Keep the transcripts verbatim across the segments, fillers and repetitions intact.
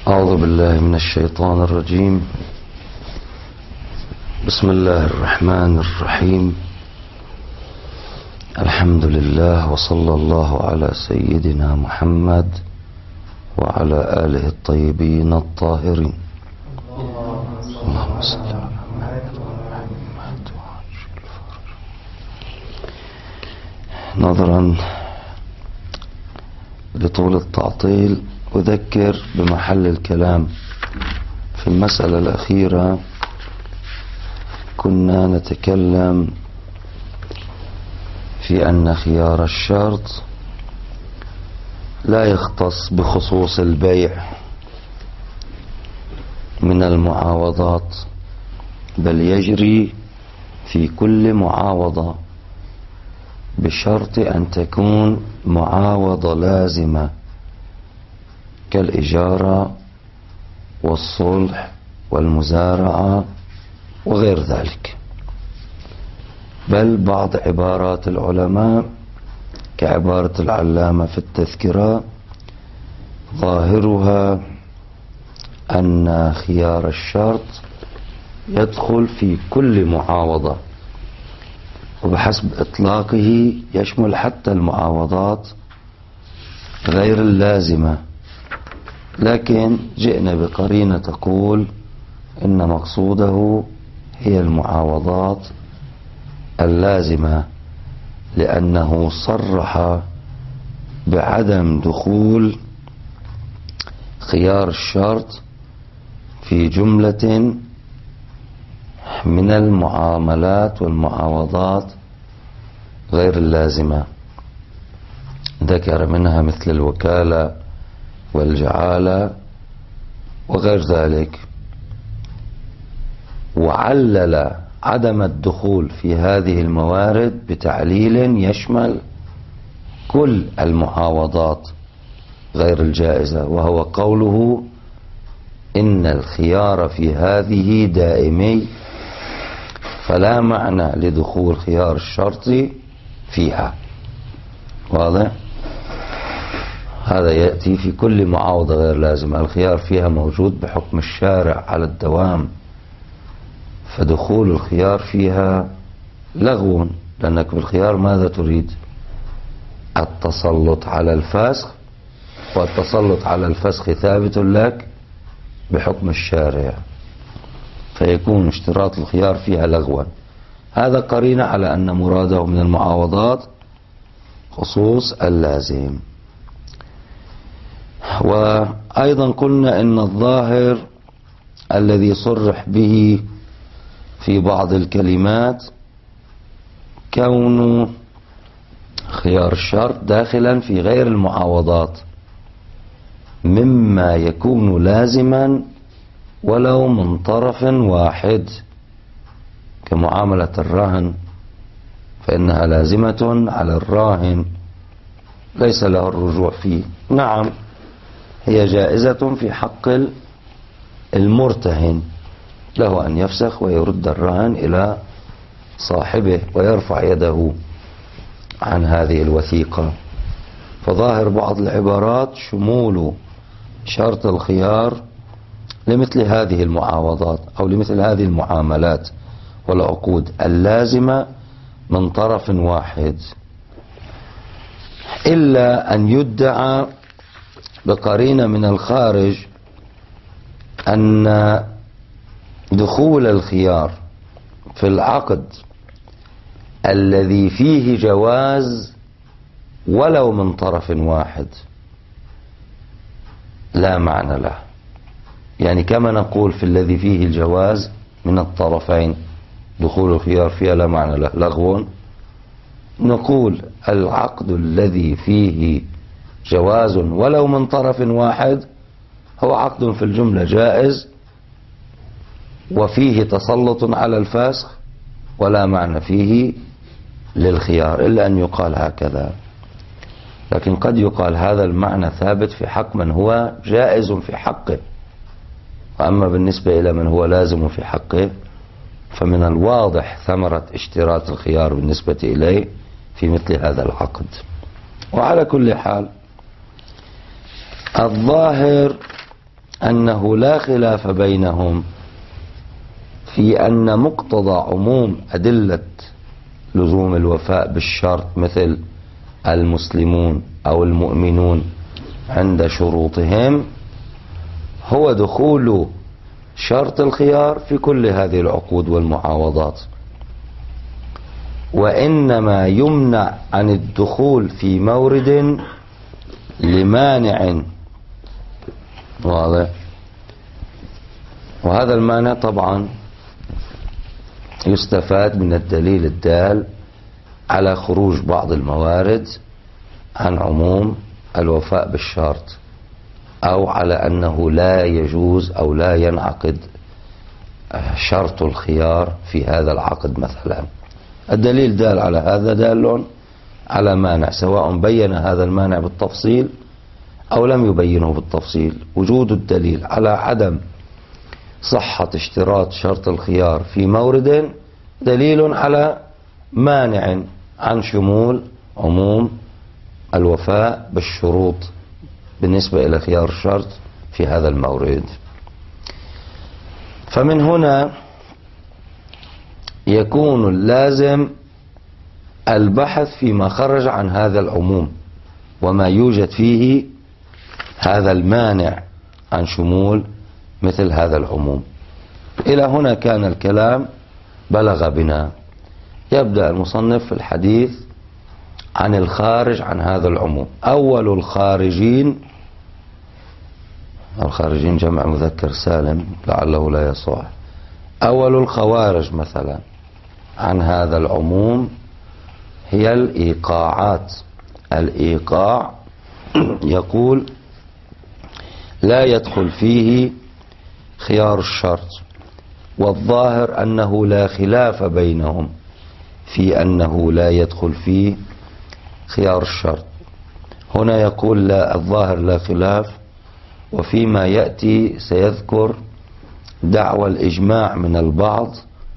أعوذ بالله من الشيطان الرجيم. بسم الله الرحمن الرحيم. الحمد لله وصلى الله على سيدنا محمد وعلى آله الطيبين الطاهرين. اللهم صل على محمد وعجل الفرج. نظرا لطول التعطيل أذكر بمحل الكلام في المسألة الأخيرة. كنا نتكلم في أن خيار الشرط لا يختص بخصوص البيع من المعاوضات، بل يجري في كل معاوضة بشرط أن تكون معاوضة لازمة كالإجارة والصلح والمزارعة وغير ذلك. بل بعض عبارات العلماء كعبارة العلامة في التذكرة ظاهرها أن خيار الشرط يدخل في كل معاوضة، وبحسب إطلاقه يشمل حتى المعاوضات غير اللازمة، لكن جئنا بقرينة تقول إن مقصوده هي المعاوضات اللازمة، لأنه صرح بعدم دخول خيار الشرط في جملة من المعاملات والمعاوضات غير اللازمة. ذكر منها مثل الوكالة والجعالة وغير ذلك، وعلل عدم الدخول في هذه الموارد بتعليل يشمل كل المعاوضات غير الجائزة، وهو قوله إن الخيار في هذه دائمي، فلا معنى لدخول خيار الشرط فيها. واضح؟ هذا يأتي في كل معاوضة غير لازمة، الخيار فيها موجود بحكم الشارع على الدوام، فدخول الخيار فيها لغو، لأنك بالخيار ماذا تريد؟ التسلط على الفسخ، والتسلط على الفسخ ثابت لك بحكم الشارع، فيكون اشتراط الخيار فيها لغوا. هذا قرينة على أن مراده من المعاوضات خصوص اللازم. وأيضا قلنا إن الظاهر الذي صرح به في بعض الكلمات كون خيار الشرط داخلا في غير المعاوضات مما يكون لازما ولو من طرف واحد، كمعاملة الرهن، فإنها لازمة على الراهن ليس له الرجوع فيه. نعم، هي جائزة في حق المرتهن، له أن يفسخ ويرد الرهن إلى صاحبه ويرفع يده عن هذه الوثيقة. فظاهر بعض العبارات شمول شرط الخيار لمثل هذه المعاوضات أو لمثل هذه المعاملات والعقود اللازمة من طرف واحد، إلا أن يدعى بقرينة من الخارج أن دخول الخيار في العقد الذي فيه جواز ولو من طرف واحد لا معنى له. يعني كما نقول في الذي فيه الجواز من الطرفين دخول الخيار فيها لا معنى له لغو، نقول العقد الذي فيه جواز ولو من طرف واحد هو عقد في الجملة جائز وفيه تسلط على الفاسخ ولا معنى فيه للخيار، إلا أن يقال هكذا. لكن قد يقال هذا المعنى ثابت في حق من هو جائز في حقه، وأما بالنسبة إلى من هو لازم في حقه فمن الواضح ثمرة اشتراط الخيار بالنسبة إليه في مثل هذا العقد. وعلى كل حال الظاهر أنه لا خلاف بينهم في أن مقتضى عموم أدلة لزوم الوفاء بالشرط مثل المسلمون أو المؤمنون عند شروطهم هو دخول شرط الخيار في كل هذه العقود والمعاوضات، وإنما يمنع عن الدخول في مورد لمانع واضح. وهذا المعنى طبعا يستفاد من الدليل الدال على خروج بعض الموارد عن عموم الوفاء بالشرط، أو على أنه لا يجوز أو لا ينعقد شرط الخيار في هذا العقد مثلا. الدليل دال على هذا دال على مانع، سواء بين هذا المانع بالتفصيل أو لم يبينه بالتفصيل. وجود الدليل على عدم صحة اشتراط شرط الخيار في مورد دليل على مانع عن شمول عموم الوفاء بالشروط بالنسبة إلى خيار الشرط في هذا المورد. فمن هنا يكون اللازم البحث فيما خرج عن هذا العموم وما يوجد فيه هذا المانع عن شمول مثل هذا العموم. إلى هنا كان الكلام بلغ بنا. يبدأ المصنف في الحديث عن الخارج عن هذا العموم. أول الخارجين، الخارجين جمع مذكر سالم لعله لا يصح، أول الخوارج مثلا عن هذا العموم هي الإيقاعات. الإيقاع يقول لا يدخل فيه خيار الشرط، والظاهر أنه لا خلاف بينهم في أنه لا يدخل فيه خيار الشرط. هنا يقول لا، الظاهر لا خلاف، وفيما يأتي سيذكر دعوى الإجماع من البعض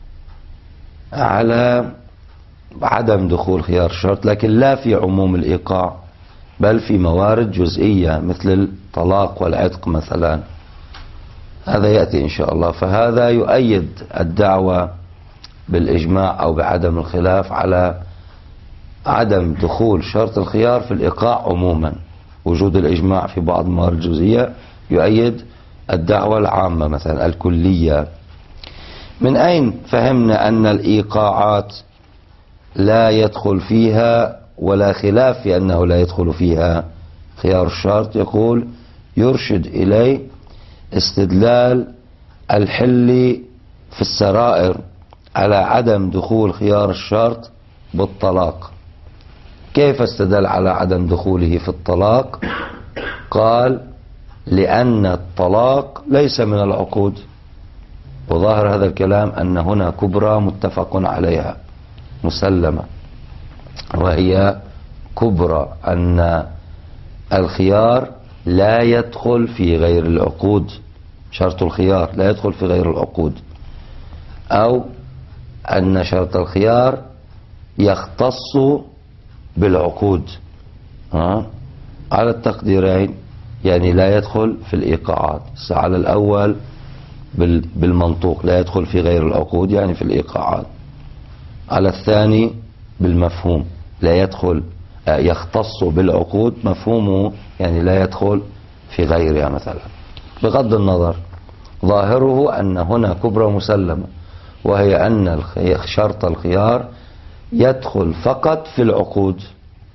على عدم دخول خيار الشرط، لكن لا في عموم الإيقاع بل في موارد جزئية مثل الطلاق والعتق مثلا. هذا يأتي إن شاء الله. فهذا يؤيد الدعوة بالإجماع أو بعدم الخلاف على عدم دخول شرط الخيار في الإيقاع عموما. وجود الإجماع في بعض الموارد الجزئية يؤيد الدعوة العامة مثلا الكلية. من أين فهمنا أن الإيقاعات لا يدخل فيها ولا خلاف في أنه لا يدخل فيها خيار الشرط؟ يقول يرشد إليه استدلال الحل في السرائر على عدم دخول خيار الشرط بالطلاق. كيف استدل على عدم دخوله في الطلاق؟ قال لأن الطلاق ليس من العقود، وظاهر هذا الكلام أن هنا كبرى متفق عليها مسلمة، وهي كبرى أن الخيار لا يدخل في غير العقود. شرط الخيار لا يدخل في غير العقود، أو أن شرط الخيار يختص بالعقود ها؟ على التقديرين، يعني لا يدخل في الإيقاعات. على الأول بالمنطوق لا يدخل في غير العقود يعني في الإيقاعات. على الثاني بالمفهوم لا يدخل يختص بالعقود، مفهومه يعني لا يدخل في غيرها مثلا. بغض النظر ظاهره أن هنا كبرى مسلمة، وهي أن شرط الخيار يدخل فقط في العقود.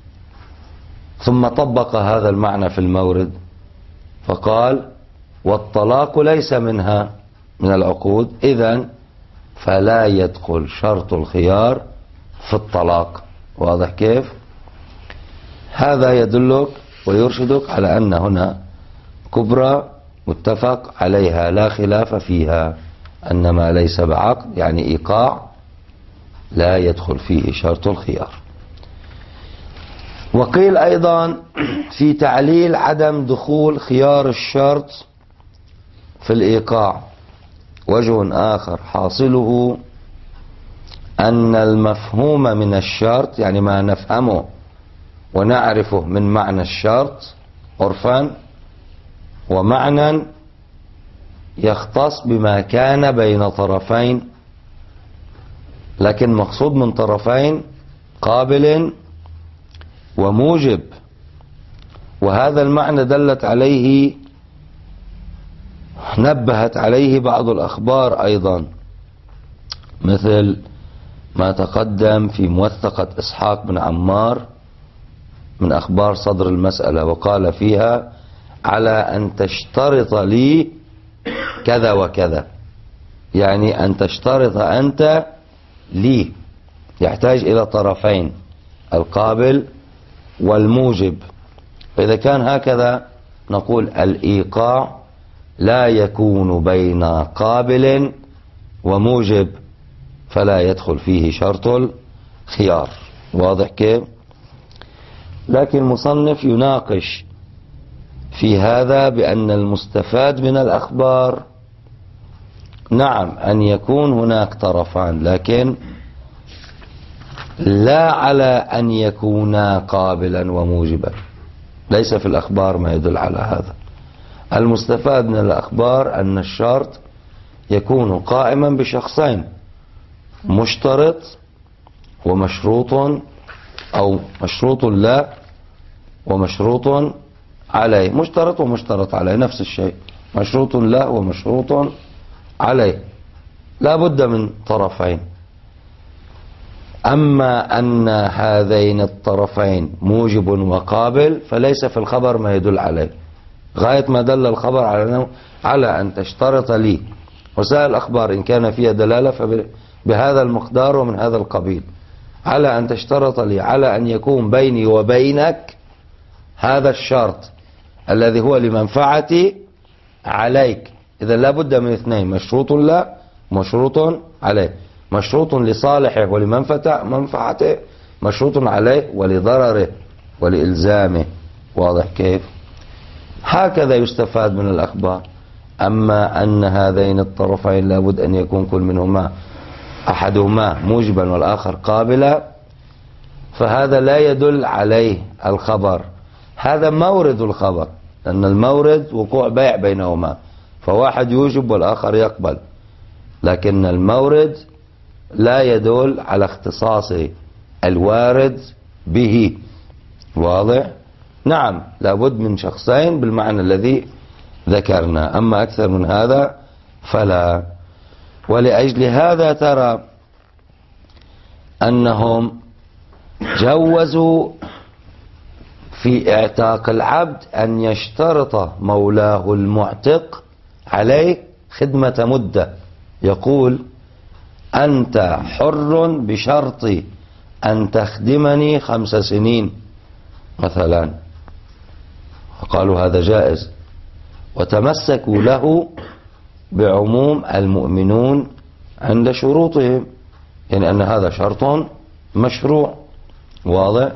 ثم طبق هذا المعنى في المورد فقال والطلاق ليس منها من العقود، إذن فلا يدخل شرط الخيار في الطلاق. واضح كيف؟ هذا يدلك ويرشدك على أن هنا كبرى متفق عليها لا خلاف فيها، أن ما ليس بعقد يعني إيقاع لا يدخل فيه شرط الخيار. وقيل أيضا في تعليل عدم دخول خيار الشرط في الإيقاع وجه آخر حاصله أن المفهوم من الشرط يعني ما نفهمه ونعرفه من معنى الشرط عرفا ومعنى يختص بما كان بين طرفين، لكن مقصود من طرفين قابل وموجب. وهذا المعنى دلت عليه نبهت عليه بعض الأخبار أيضا، مثل ما تقدم في موثقة إسحاق بن عمار من أخبار صدر المسألة، وقال فيها: على أن تشترط لي كذا وكذا، يعني أن تشترط أنت لي، يحتاج إلى طرفين، القابل والموجب. فإذا كان هكذا نقول الإيقاع لا يكون بين قابل وموجب، فلا يدخل فيه شرط الخيار. واضح كيف؟ لكن المصنف يناقش في هذا بأن المستفاد من الأخبار نعم أن يكون هناك طرفان، لكن لا على أن يكونا قابلا وموجبا، ليس في الأخبار ما يدل على هذا. المستفاد من الأخبار أن الشرط يكون قائما بشخصين، مشترط ومشروط، أو مشروط لا ومشروط عليه. مشترط ومشترط عليه نفس الشيء، مشروط لا ومشروط عليه، لا بد من طرفين. أما أن هذين الطرفين موجب وقابل فليس في الخبر ما يدل عليه. غاية ما دل الخبر على على أن تشترط لي، وسائل الأخبار إن كان فيها دلالة فبهذا المقدار ومن هذا القبيل، على أن تشترط لي على أن يكون بيني وبينك هذا الشرط الذي هو لمنفعتي عليك. إذا لا بد من اثنين، مشروط لا مشروط عليه، مشروط لصالحه ولمنفعته، مشروط عليه ولضرره ولإلزامه. واضح كيف؟ هكذا يستفاد من الأخبار. أما أن هذين الطرفين لابد أن يكون كل منهما أحدهما موجبا والآخر قابلا، فهذا لا يدل عليه الخبر. هذا مورد الخبر، لأن المورد وقوع بيع بينهما، فواحد يوجب والآخر يقبل، لكن المورد لا يدل على اختصاص الوارد به. واضح؟ نعم لابد من شخصين بالمعنى الذي ذكرنا، أما أكثر من هذا فلا. ولأجل هذا ترى أنهم جوزوا في اعتاق العبد أن يشترط مولاه المعتق عليه خدمة مدة، يقول: أنت حر بشرط أن تخدمني خمس سنين مثلا، قالوا هذا جائز، وتمسكوا له بعموم المؤمنون عند شروطهم، يعني أن هذا شرط مشروع. واضح؟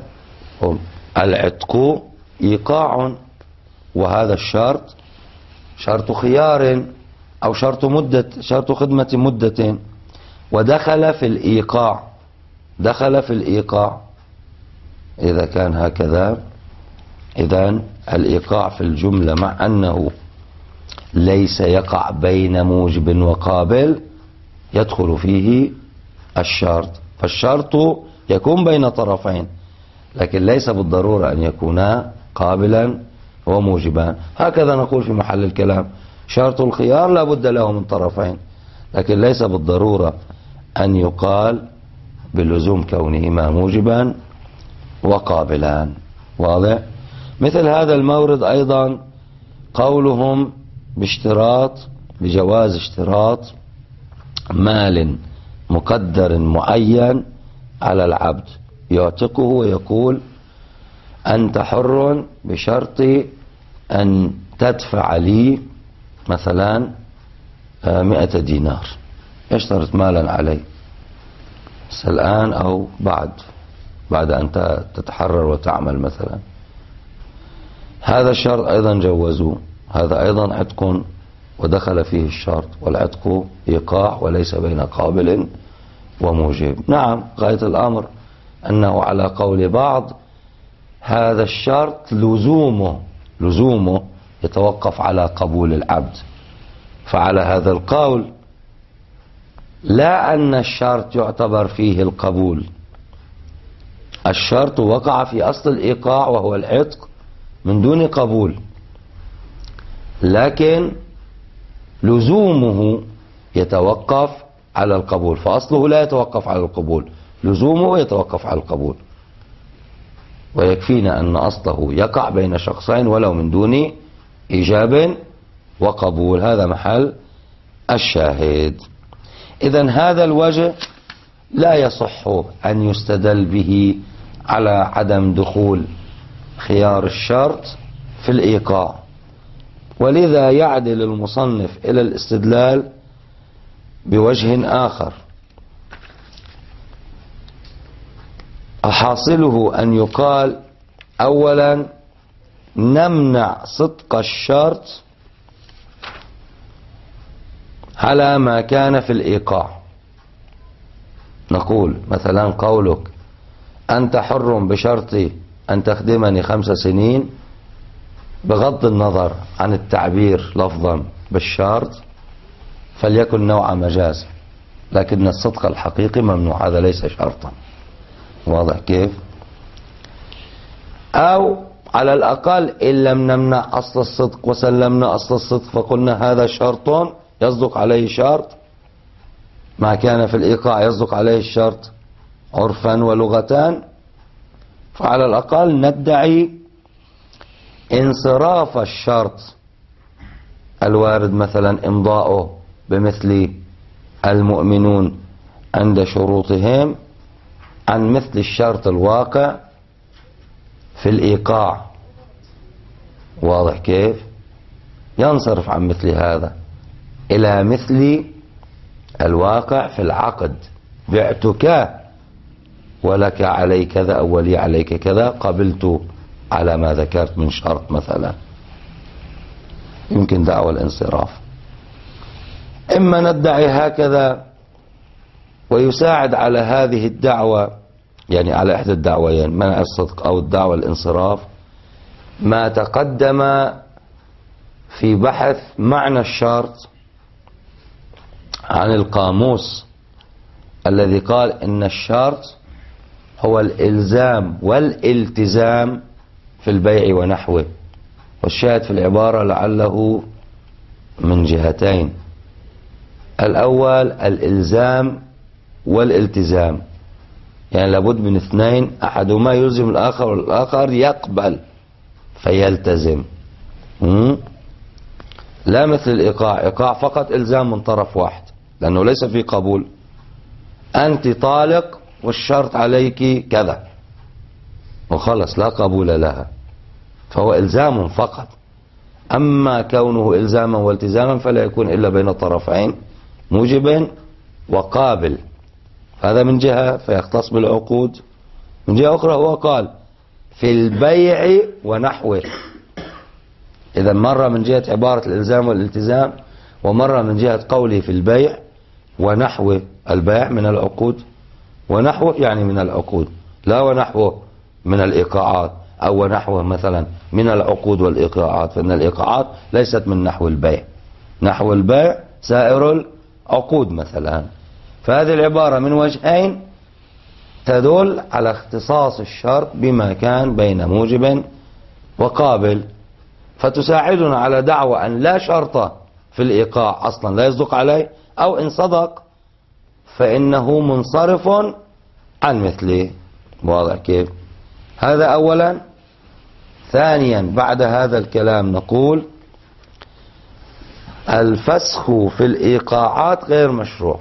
العتق إيقاع، وهذا الشرط شرط خيار أو شرط مدة، شرط خدمة مدة، ودخل في الإيقاع، دخل في الإيقاع. إذا كان هكذا إذن الإيقاع في الجملة مع أنه ليس يقع بين موجب وقابل يدخل فيه الشرط، فالشرط يكون بين طرفين، لكن ليس بالضرورة أن يكونا قابلا وموجبان. هكذا نقول في محل الكلام: شرط الخيار لا بد له من طرفين، لكن ليس بالضرورة أن يقال بلزوم كونهما موجبا وقابلان. واضح؟ مثل هذا المورد أيضا قولهم باشتراط، بجواز اشتراط مال مقدر معين على العبد يعتقه، ويقول: أنت حر بشرط أن تدفع لي مثلا مئة دينار، يشترط مالا عليه الآن أو بعد بعد أن تتحرر وتعمل مثلا. هذا الشرط أيضا جوزوه، هذا أيضا عتق ودخل فيه الشرط، والعتق إيقاع وليس بين قابل وموجب. نعم غاية الأمر أنه على قول بعض هذا الشرط لزومه لزومه يتوقف على قبول العبد، فعلى هذا القول لا أن الشرط يعتبر فيه القبول، الشرط وقع في أصل الإيقاع وهو العتق من دون قبول، لكن لزومه يتوقف على القبول، فأصله لا يتوقف على القبول، لزومه يتوقف على القبول. ويكفينا أن أصله يقع بين شخصين ولو من دون إيجاب وقبول، هذا محل الشاهد. إذن هذا الوجه لا يصح أن يستدل به على عدم دخول خيار الشرط في الإيقاع، ولذا يعدل المصنف إلى الاستدلال بوجه آخر، حاصله أن يقال أولا نمنع صدق الشرط على ما كان في الإيقاع. نقول مثلا قولك أنت حر بشرط أن تخدمني خمس سنين، بغض النظر عن التعبير لفظا بالشرط فليكن نوع مجاز، لكن الصدق الحقيقي ممنوع، هذا ليس شرطا. واضح كيف؟ أو على الأقل إن لم نمنع أصل الصدق وسلمنا أصل الصدق فقلنا هذا شرط يصدق عليه شرط، ما كان في الإيقاع يصدق عليه الشرط عرفا ولغتان، فعلى الأقل ندعي انصراف الشرط الوارد مثلا إمضاؤه بمثل المؤمنون عند شروطهم عن مثل الشرط الواقع في الإيقاع. واضح كيف؟ ينصرف عن مثل هذا إلى مثل الواقع في العقد، بعتك ولك علي كذا أو ولي عليك كذا، قبلت على ما ذكرت من شرط مثلا، يمكن دعوى الانصراف. إما ندعي هكذا ويساعد على هذه الدعوة، يعني على إحدى الدعويين منع الصدق أو الدعوة الانصراف، ما تقدم في بحث معنى الشرط عن القاموس الذي قال إن الشرط هو الإلزام والالتزام في البيع ونحوه، والشاهد في العبارة لعله من جهتين: الأول الإلزام والالتزام، يعني لابد من اثنين، أحدهما يلزم الآخر والآخر يقبل فيلتزم. لا مثل الإيقاع، إيقاع فقط إلزام من طرف واحد لأنه ليس في قبول، أنت طالق والشرط عليك كذا وخلص لا قبول لها، فهو إلزام فقط. أما كونه إلزاما والتزاما فلا يكون إلا بين طرفين موجب وقابل، هذا من جهة فيختص بالعقود. من جهة أخرى هو قال في البيع ونحوه، إذا مرة من جهة عبارة الإلزام والالتزام، ومرة من جهة قوله في البيع ونحوه. البيع من العقود ونحوه يعني من العقود، لا ونحوه من الإيقاعات أو ونحوه مثلا من العقود والإيقاعات، فإن الإيقاعات ليست من نحو البيع، نحو البيع سائر العقود مثلا. فهذه العبارة من وجهين تدل على اختصاص الشرط بما كان بين موجب وقابل، فتساعدنا على دعوى أن لا شرط في الإيقاع أصلا لا يصدق عليه، أو إن صدق فإنه منصرف عن مثله. واضح كيف؟ هذا أولا. ثانيا بعد هذا الكلام نقول الفسخ في الإيقاعات غير مشروع.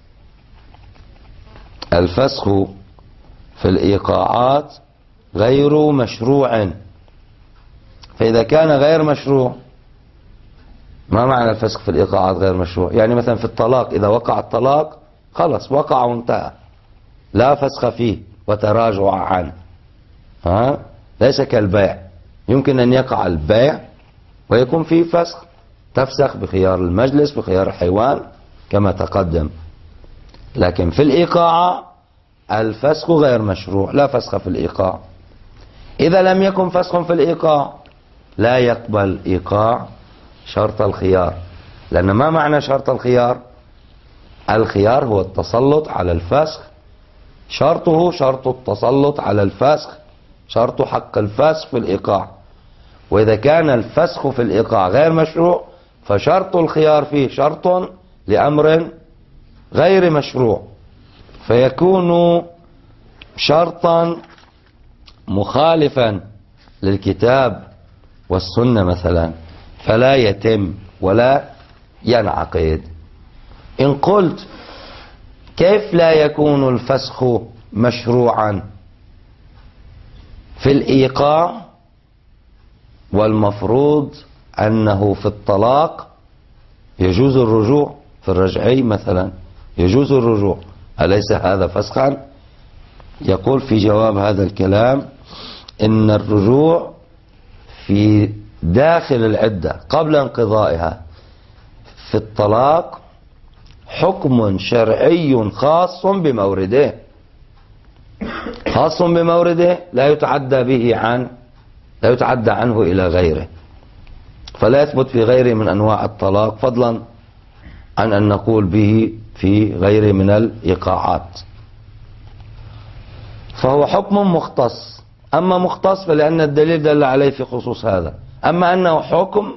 الفسخ في الإيقاعات غير مشروع، فإذا كان غير مشروع، ما معنى الفسخ في الإيقاعات غير مشروع؟ يعني مثلا في الطلاق إذا وقع الطلاق خلص وقع وانتهى، لا فسخ فيه وتراجع عنه، ها؟ ليس كالبيع، يمكن أن يقع البيع ويكون فيه فسخ، تفسخ بخيار المجلس بخيار الحيوان كما تقدم. لكن في الإيقاع الفسخ غير مشروع، لا فسخ في الإيقاع. إذا لم يكن فسخ في الإيقاع لا يقبل إيقاع شرط الخيار، لأن ما معنى شرط الخيار؟ الخيار هو التسلط على الفسخ، شرطه شرط التسلط على الفسخ، شرط حق الفسخ في الإيقاع. وإذا كان الفسخ في الإيقاع غير مشروع فشرط الخيار فيه شرط لأمر غير مشروع، فيكون شرطا مخالفا للكتاب والسنة مثلا، فلا يتم ولا ينعقد. إن قلت كيف لا يكون الفسخ مشروعا في الإيقاع والمفروض أنه في الطلاق يجوز الرجوع، في الرجعي مثلا يجوز الرجوع، أليس هذا فسخا؟ يقول في جواب هذا الكلام إن الرجوع في داخل العدة قبل انقضائها في الطلاق حكم شرعي خاص بمورده، خاص بمورده لا يتعدى به عن لا يتعدى عنه إلى غيره، فلا يثبت في غيره من أنواع الطلاق، فضلا عن أن نقول به في غيره من الإيقاعات. فهو حكم مختص، أما مختص فلأن الدليل دل عليه في خصوص هذا، أما أنه حكم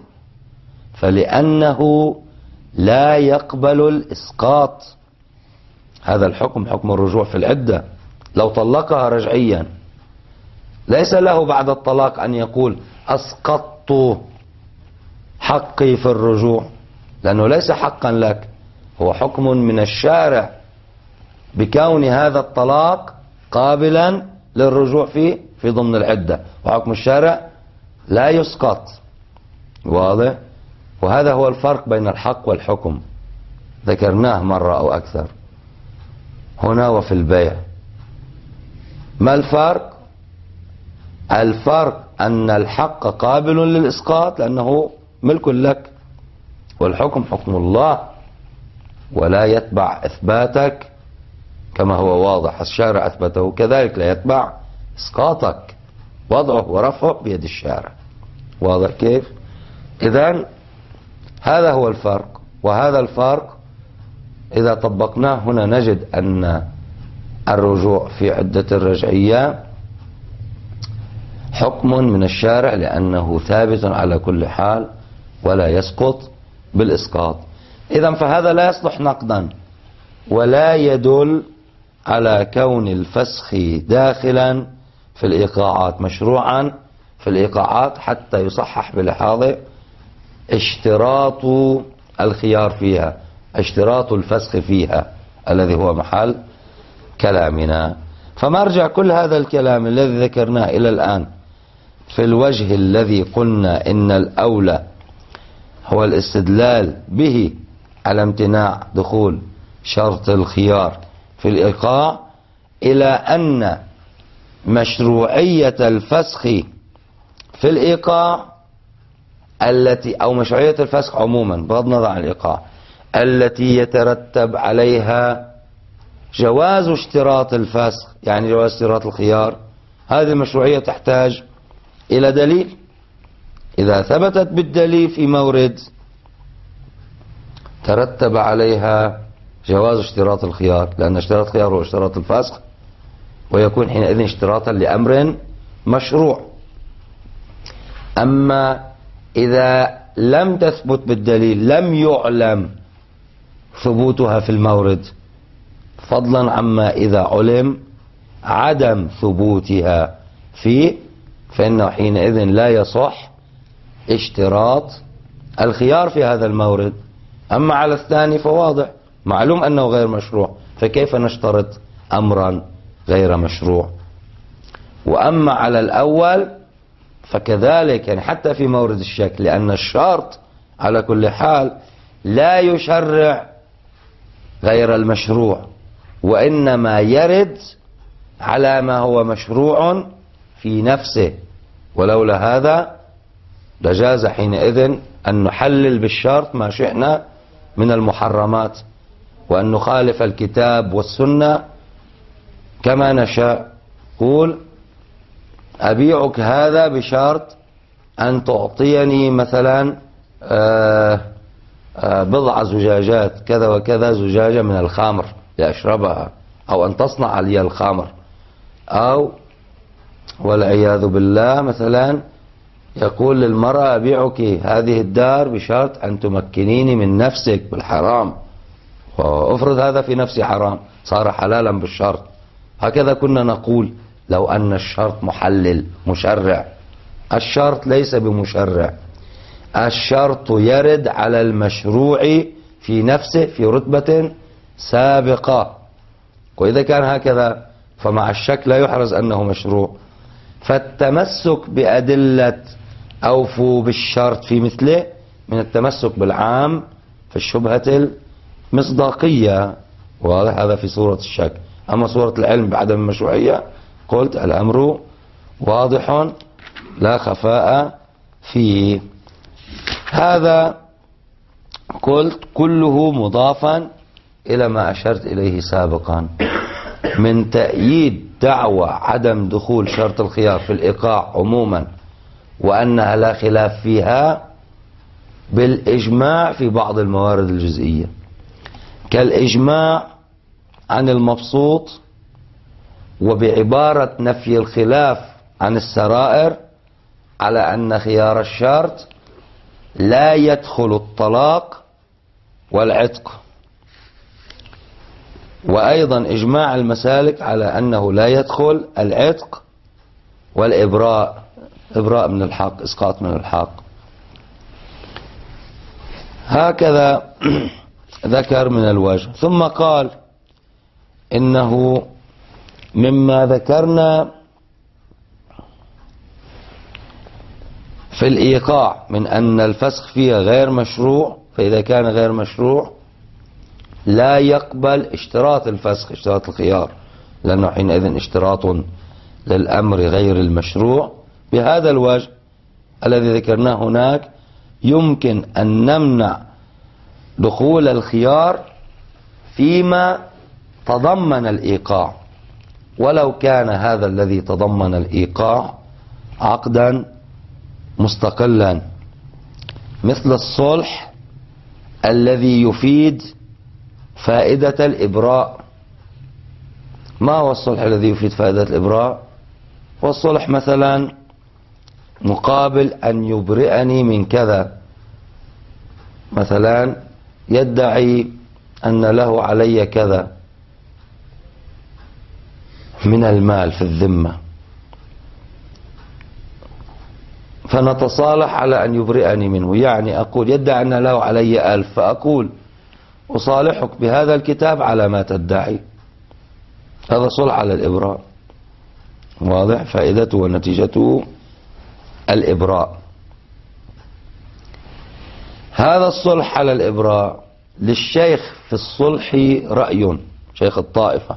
فلأنه لا يقبل الإسقاط. هذا الحكم حكم الرجوع في العدة، لو طلقها رجعيا ليس له بعد الطلاق أن يقول أسقطت حقي في الرجوع، لأنه ليس حقا لك، هو حكم من الشارع بكون هذا الطلاق قابلا للرجوع فيه في ضمن العدة، وحكم الشارع لا يسقط. واضح؟ وهذا هو الفرق بين الحق والحكم، ذكرناه مرة أو أكثر هنا وفي البيع. ما الفرق؟ الفرق أن الحق قابل للإسقاط لأنه ملك لك، والحكم حكم الله ولا يتبع إثباتك كما هو واضح، الشارع أثبته، كذلك لا يتبع إسقاطك، وضعه ورفعه بيد الشارع. واضح كيف؟ إذن هذا هو الفرق، وهذا الفرق إذا طبقناه هنا نجد أن الرجوع في عدة الرجعية حكم من الشارع لأنه ثابت على كل حال ولا يسقط بالإسقاط. إذن فهذا لا يصلح نقدا ولا يدل على كون الفسخ داخلا في الإيقاعات مشروعا في الإيقاعات حتى يصحح بلحاظ اشتراط الخيار فيها، اشتراط الفسخ فيها الذي هو محل كلامنا. فمرجع كل هذا الكلام الذي ذكرناه إلى الآن في الوجه الذي قلنا إن الأولى هو الاستدلال به على امتناع دخول شرط الخيار في الإيقاع، إلى أن مشروعية الفسخ في الإيقاع التي أو مشروعية الفسخ عموما بغض النظر عن الإيقاع التي يترتب عليها جواز اشتراط الفسخ، يعني جواز اشتراط الخيار، هذه المشروعية تحتاج إلى دليل. إذا ثبتت بالدليل في مورد ترتب عليها جواز اشتراط الخيار، لأن اشتراط الخيار هو اشتراط الفسخ، ويكون حينئذ اشتراطا لأمر مشروع. أما إذا لم تثبت بالدليل، لم يعلم ثبوتها في المورد، فضلا عما إذا علم عدم ثبوتها فيه، فإنه حينئذ لا يصح اشتراط الخيار في هذا المورد. أما على الثاني فواضح معلوم أنه غير مشروع، فكيف نشترط أمرا غير مشروع؟ وأما على الأول فكذلك، يعني حتى في مورد الشك، لأن الشرط على كل حال لا يشرع غير المشروع، وإنما يرد على ما هو مشروع في نفسه، ولولا هذا لجاز حينئذ أن نحلل بالشرط ما شئنا من المحرمات، وأن نخالف الكتاب والسنة كما نشاء. قول أبيعك هذا بشرط أن تعطيني مثلا آه بضع زجاجات كذا وكذا زجاجة من الخمر لأشربها، أو أن تصنع لي الخمر، أو والعياذ بالله مثلا يقول للمرأة أبيعك هذه الدار بشرط أن تمكنيني من نفسك بالحرام، وأفرض هذا في نفسي حرام صار حلالا بالشرط. هكذا كنا نقول لو أن الشرط محلل مشرع. الشرط ليس بمشرع، الشرط يرد على المشروع في نفسه في رتبة سابقة، وإذا كان هكذا فمع الشك لا يحرز أنه مشروع. فالتمسك بأدلة أوفوا بالشرط في مثله من التمسك بالعام في الشبهة المصداقية، واضح؟ هذا في صورة الشك. أما صورة العلم بعدم المشروعية قلت الأمر واضح لا خفاء فيه. هذا قلت كله مضافا إلى ما أشرت إليه سابقا من تأييد دعوى عدم دخول شرط الخيار في الإيقاع عموما وأنها لا خلاف فيها بالإجماع في بعض الموارد الجزئية، كالإجماع عن المبسوط، وبعبارة نفي الخلاف عن السرائر على أن خيار الشرط لا يدخل الطلاق والعتق، وأيضا إجماع المسالك على أنه لا يدخل العتق والإبراء، إبراء من الحق، إسقاط من الحق. هكذا ذكر من الوجه. ثم قال إنه مما ذكرنا في الإيقاع من أن الفسخ فيها غير مشروع، فإذا كان غير مشروع لا يقبل اشتراط الفسخ، اشتراط الخيار، لأنه حينئذ اشتراط للأمر غير المشروع. بهذا الوجه الذي ذكرناه هناك يمكن أن نمنع دخول الخيار فيما تضمن الإيقاع، ولو كان هذا الذي تضمن الإيقاع عقدا مستقلا، مثل الصلح الذي يفيد فائدة الإبراء. ما هو الصلح الذي يفيد فائدة الإبراء؟ والصلح مثلا مقابل أن يبرئني من كذا، مثلا يدعي أن له علي كذا من المال في الذمة، فنتصالح على أن يبرئني منه. يعني أقول يدعي أن له علي ألف، فأقول أصالحك بهذا الكتاب على ما تدعي، هذا صلح على الإبراء، واضح؟ فائدته ونتيجته الإبراء. هذا الصلح على الإبراء للشيخ في الصلح رأي، شيخ الطائفة،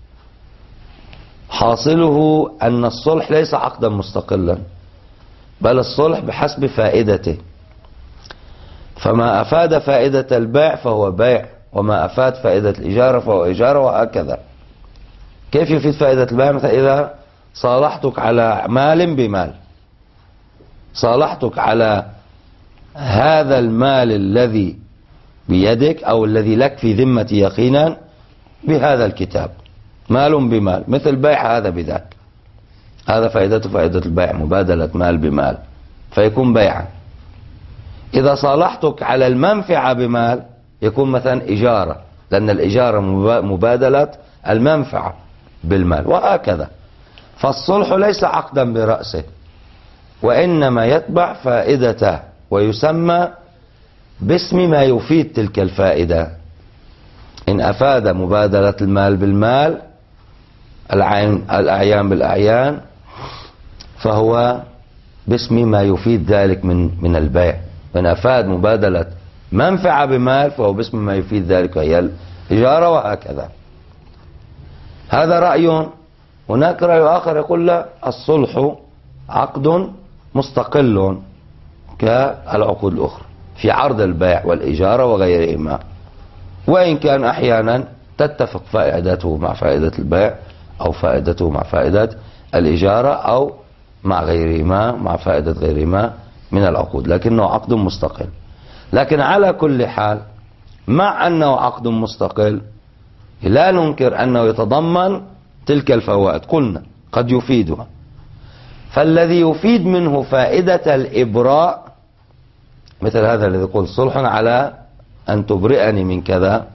حاصله أن الصلح ليس عقدا مستقلا، بل الصلح بحسب فائدته، فما أفاد فائدة البيع فهو بيع، وما أفاد فائدة الإجارة فهو إجارة، وهكذا. كيف يفيد فائدة البيع؟ مثلا إذا صالحتك على مال بمال، صالحتك على هذا المال الذي بيدك أو الذي لك في ذمتي يقينا بهذا الكتاب، مال بمال، مثل بيع هذا بذاك، هذا فائدته فائدة البيع، مبادلة مال بمال، فيكون بيعا. إذا صالحتك على المنفعة بمال يكون مثلا إجارة، لأن الإجارة مبادلة المنفعة بالمال، وهكذا. فالصلح ليس عقدا برأسه، وإنما يتبع فائدته، ويسمى باسم ما يفيد تلك الفائدة. إن أفاد مبادلة المال بالمال، العين الأعيان بالأعيان، فهو باسم ما يفيد ذلك من من البيع. وإن أفاد مبادلة منفعة بمال فهو باسم ما يفيد ذلك وهي الإجارة، وهكذا. هذا رأي. هناك رأي آخر يقول لا، الصلح عقد مستقل كالعقود الأخرى في عرض البيع والإجارة وغيرهما، وإن كان أحيانا تتفق فائدته مع فائدة البيع، أو فائدته مع فائدة الإجارة، أو مع غيرهما مع فائدة غيرهما من العقود، لكنه عقد مستقل. لكن على كل حال مع أنه عقد مستقل لا ننكر أنه يتضمن تلك الفوائد، قلنا قد يفيدها. فالذي يفيد منه فائدة الإبراء مثل هذا الذي يقول صلح على أن تبرئني من كذا،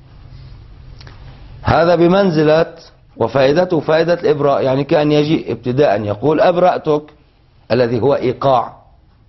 هذا بمنزلة وفائدته فائدة الإبراء، يعني كأن يجي ابتداء يقول أبرأتك الذي هو إيقاع.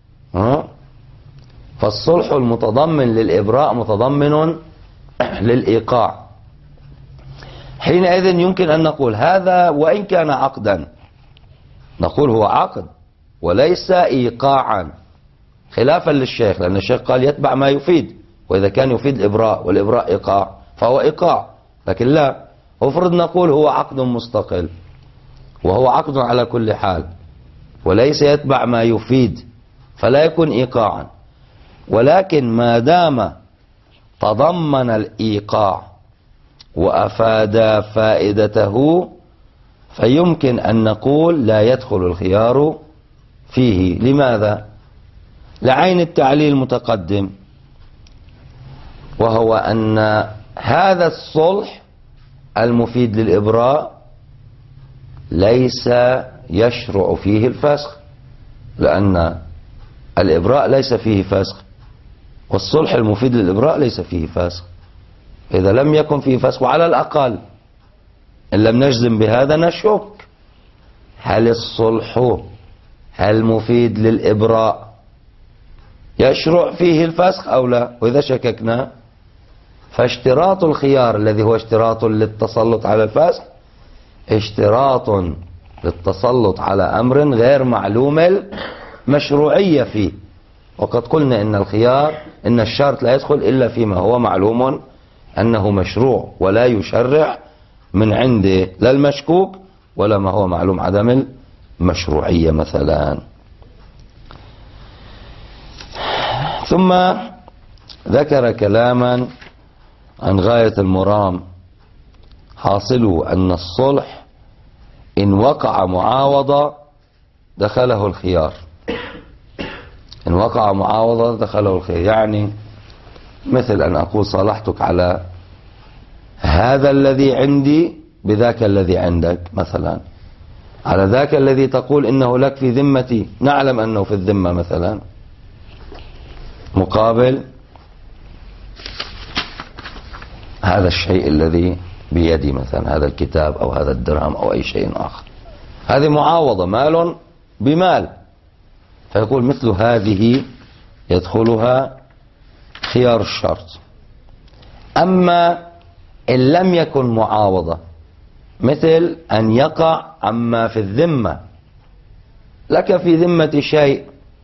فالصلح المتضمن للإبراء متضمن للإيقاع. حينئذ يمكن أن نقول هذا وإن كان عقدا نقول هو عقد وليس إيقاعا، خلافا للشيخ، لأن الشيخ قال يتبع ما يفيد، وإذا كان يفيد الإبراء والإبراء إيقاع فهو إيقاع. لكن لا، افرض نقول هو عقد مستقل وهو عقد على كل حال وليس يتبع ما يفيد فلا يكون إيقاعا، ولكن ما دام تضمن الإيقاع وأفاد فائدته فيمكن أن نقول لا يدخل الخيار فيه. لماذا؟ لعين التعليل المتقدم، وهو أن هذا الصلح المفيد للإبراء ليس يشرع فيه الفسخ، لأن الإبراء ليس فيه فسخ والصلح المفيد للإبراء ليس فيه فسخ. إذا لم يكن فيه فسخ، وعلى الأقل إن لم نجزم بهذا نشك هل الصلح المفيد للإبراء يشرع فيه الفسخ أو لا. وإذا شككنا فاشتراط الخيار الذي هو اشتراط للتسلط على الفسخ اشتراط للتسلط على أمر غير معلوم المشروعية فيه. وقد قلنا إن الخيار إن الشرط لا يدخل إلا فيما هو معلوم أنه مشروع، ولا يشرع من عنده لا المشكوك ولا ما هو معلوم عدم المشروعية مثلا. ثم ذكر كلاما عن غاية المرام، حاصله أن الصلح إن وقع معاوضة دخله الخيار. إن وقع معاوضة دخله الخيار، يعني مثل أن أقول صالحتك على هذا الذي عندي بذاك الذي عندك، مثلا على ذاك الذي تقول إنه لك في ذمتي، نعلم أنه في الذمة مثلا، مقابل هذا الشيء الذي بيدي، مثلا هذا الكتاب أو هذا الدرهم أو أي شيء آخر. هذه معاوضة، مال بمال، فيقول مثل هذه يدخلها خيار الشرط. أما إن لم يكن معاوضة، مثل أن يقع عما في الذمة، لك في ذمة شيء،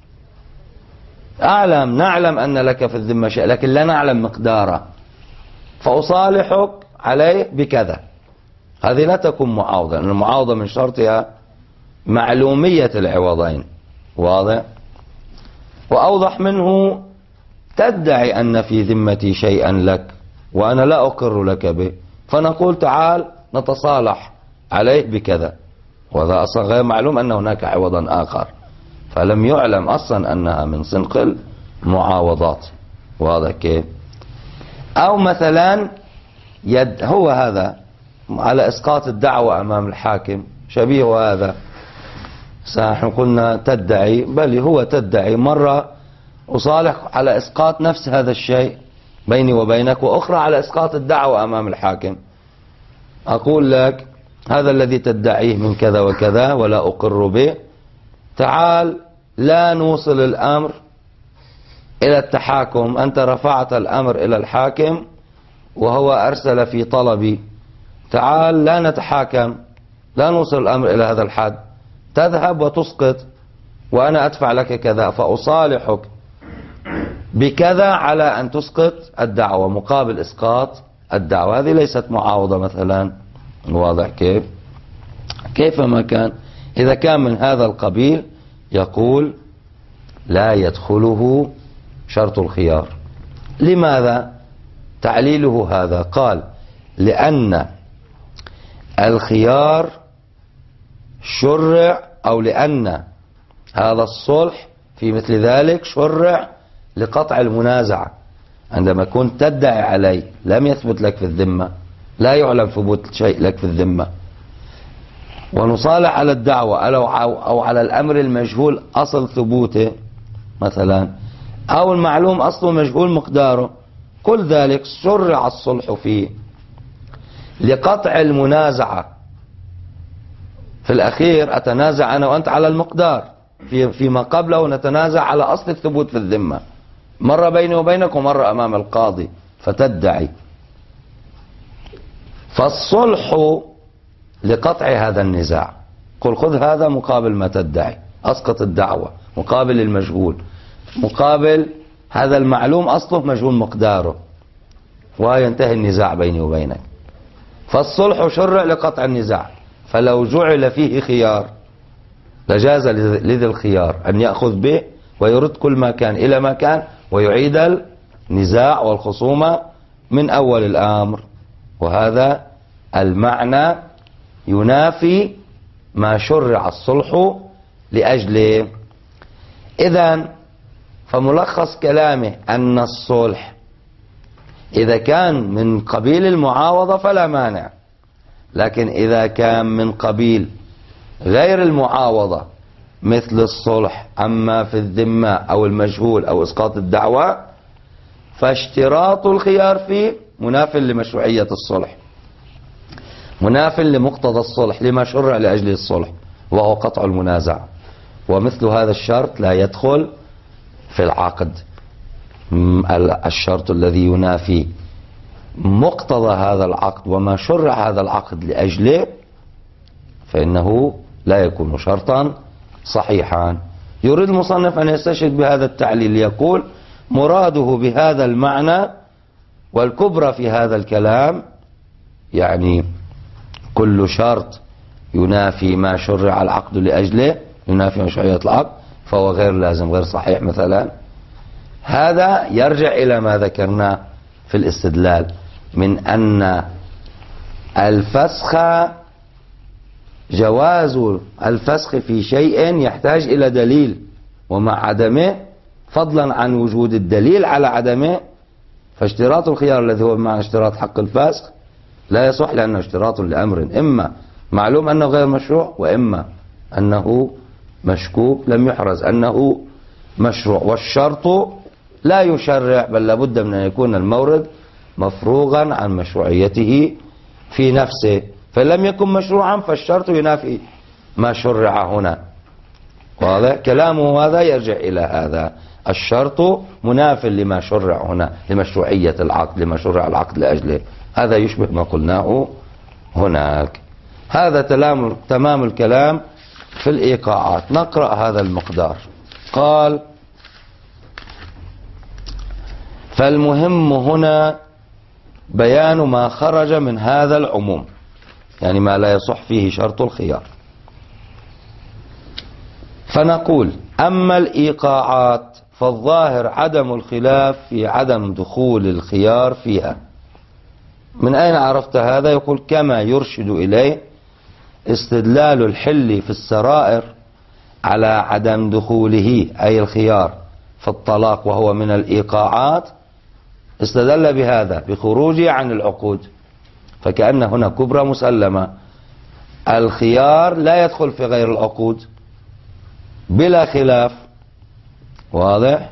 أعلم نعلم أن لك في الذمة شيء لكن لا نعلم مقداره، فأصالحك عليه بكذا، هذه لا تكون معاوضة، لأن المعاوضة من شرطها معلومية العوضين، واضح؟ وأوضح منه تدعي أن في ذمتي شيئا لك وأنا لا أقر لك به، فنقول تعال نتصالح عليه بكذا، وهذا أصلا غير معلوم أن هناك عوضا آخر، فلم يعلم أصلا أنها من صنف المعاوضات، واضح كيف؟ أو مثلا يد هو هذا على إسقاط الدعوة أمام الحاكم، شبيه هذا. نحن قلنا تدعي، بل هو تدعي مرة أصالح على إسقاط نفس هذا الشيء بيني وبينك، وأخرى على إسقاط الدعوة أمام الحاكم. أقول لك هذا الذي تدعيه من كذا وكذا ولا أقر به، تعال لا نوصل الأمر إلى التحاكم، أنت رفعت الأمر إلى الحاكم وهو أرسل في طلبي، تعال لا نتحاكم، لا نوصل الأمر إلى هذا الحد، تذهب وتسقط وأنا أدفع لك كذا، فأصالحك بكذا على أن تسقط الدعوة مقابل إسقاط الدعوة. هذه ليست معاوضة مثلا، واضح كيف؟ كيفما كان إذا كان من هذا القبيل يقول لا يدخله شرط الخيار. لماذا؟ تعليله هذا، قال لأن الخيار شرع، أو لأن هذا الصلح في مثل ذلك شرع لقطع المنازعة. عندما كنت تدعي علي لم يثبت لك في الذمة، لا يعلم ثبوت شيء لك في الذمة، ونصالح على الدعوة أو على الأمر المجهول أصل ثبوته مثلا، أو المعلوم أصله مجهول مقداره، كل ذلك شرع الصلح فيه لقطع المنازعة. في الأخير أتنازع أنا وأنت على المقدار، في فيما قبله نتنازع على أصل الثبوت في الذمة، مرة بيني وبينك ومرة أمام القاضي فتدعي. فالصلح لقطع هذا النزاع، قل خذ هذا مقابل ما تدعي، أسقط الدعوة، مقابل المجهول، مقابل هذا المعلوم أصله مجهول مقداره، وينتهي النزاع بيني وبينك. فالصلح شرع لقطع النزاع، فلو جعل فيه خيار لجاز لذي الخيار أن يأخذ به ويرد كل ما كان إلى ما كان ويعيد النزاع والخصومة من أول الأمر. وهذا المعنى ينافي ما شرع الصلح لأجله. إذن فملخص كلامه أن الصلح إذا كان من قبيل المعاوضة فلا مانع، لكن إذا كان من قبيل غير المعاوضة مثل الصلح أما في الذمة أو المجهول أو إسقاط الدعوة، فاشتراط الخيار فيه مناف لمشروعية الصلح، مناف لمقتضى الصلح لما شرع لأجل الصلح، وهو قطع المنازع. ومثل هذا الشرط لا يدخل في العقد، الشرط الذي ينافي مقتضى هذا العقد وما شرع هذا العقد لأجله فإنه لا يكون شرطا صحيحا. يريد المصنف أن يستشهد بهذا التعليل، يقول مراده بهذا المعنى والكبرى في هذا الكلام يعني كل شرط ينافي ما شرع العقد لأجله، ينافي مشروعية العقد، فهو غير لازم غير صحيح مثلا. هذا يرجع إلى ما ذكرناه في الاستدلال من أن الفسخ جواز الفسخ في شيء يحتاج إلى دليل، ومع عدمه فضلا عن وجود الدليل على عدمه فاشتراط الخيار الذي هو بمعنى اشتراط حق الفسخ لا يصح، لأنه اشتراط لأمر إما معلوم أنه غير مشروع وإما أنه مشكوك لم يحرز أنه مشروع. والشرط لا يشرع، بل لابد من أن يكون المورد مفروغا عن مشروعيته في نفسه، فلم يكن مشروعا فالشرط ينافي ما شرع هنا. واضح كلامه؟ هذا يرجع إلى هذا، الشرط مناف لما شرع هنا لمشروعية العقد، لما شرع العقد لأجله. هذا يشبه ما قلناه هناك. هذا تمام تمام الكلام في الإيقاعات. نقرأ هذا المقدار. قال فالمهم هنا بيان ما خرج من هذا العموم، يعني ما لا يصح فيه شرط الخيار. فنقول أما الإيقاعات فالظاهر عدم الخلاف في عدم دخول الخيار فيها. من أين عرفت هذا؟ يقول كما يرشد إليه استدلال الحل في السرائر على عدم دخوله أي الخيار في الطلاق وهو من الإيقاعات، استدل بهذا بخروجه عن العقود، فكأن هنا كبرى مسلمة، الخيار لا يدخل في غير العقود بلا خلاف. واضح؟